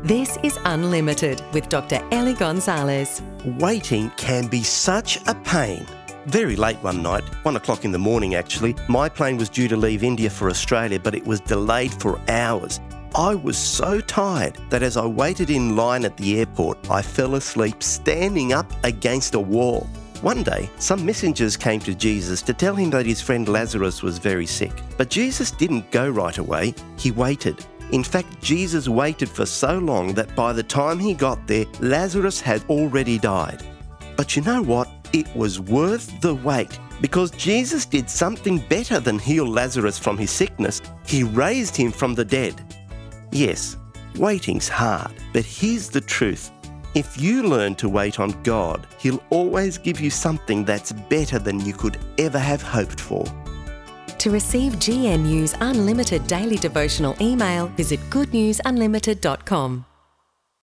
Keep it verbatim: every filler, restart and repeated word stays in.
This is Unlimited with Doctor Ellie Gonzalez. Waiting can be such a pain. Very late one night, one o'clock in the morning actually, my plane was due to leave India for Australia, but it was delayed for hours. I was so tired that as I waited in line at the airport, I fell asleep standing up against a wall. One day, some messengers came to Jesus to tell him that his friend Lazarus was very sick. But Jesus didn't go right away, he waited. In fact, Jesus waited for so long that by the time he got there, Lazarus had already died. But you know what? It was worth the wait, because Jesus did something better than heal Lazarus from his sickness. He raised him from the dead. Yes, waiting's hard, but here's the truth. If you learn to wait on God, He'll always give you something that's better than you could ever have hoped for. To receive G N U's Unlimited Daily Devotional email, visit good news unlimited dot com.